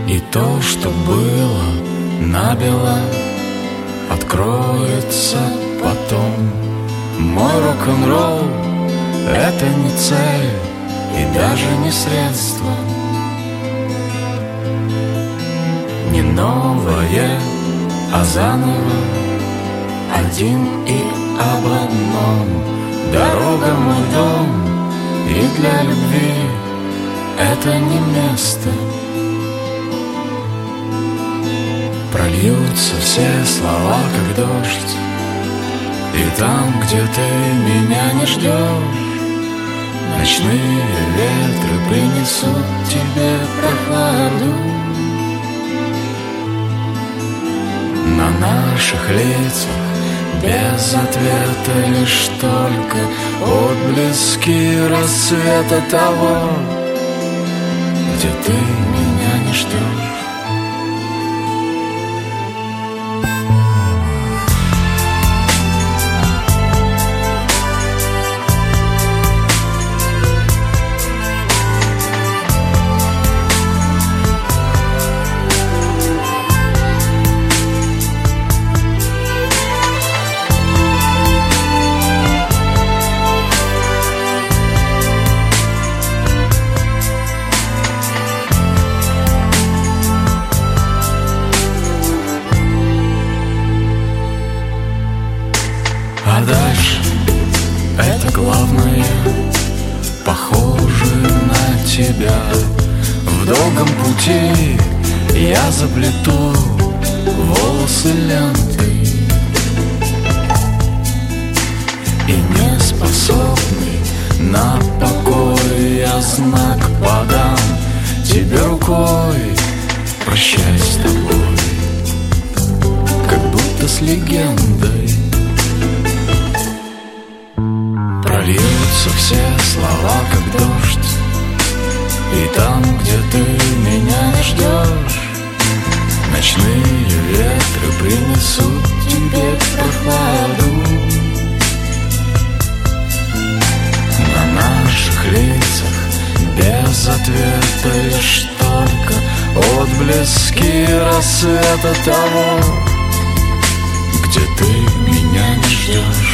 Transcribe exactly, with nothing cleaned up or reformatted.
И то, что было набело, откроется потом. Мой рок-н-ролл — это не цель и даже не средство, не новое, а заново, один и об одном. Дорога — мой дом, и для любви это не место. Прольются все слова, как дождь, и там, где ты меня не ждешь, ночные ветры принесут тебе прохладу. На наших лицах без ответа лишь только отблески рассвета того, где ты меня не ждешь. А дальше это главное, похоже на тебя. В долгом пути я заплету волосы лентой, и не способный на покой я знак подам тебе рукой. Прощай с тобой, как будто с легендой. Прольются все слова, как дождь, и там, где ты меня не ждешь, ночные ветры принесут тебе прохладу. На наших лицах без ответа лишь только отблески рассвета того, где ты меня не ждешь.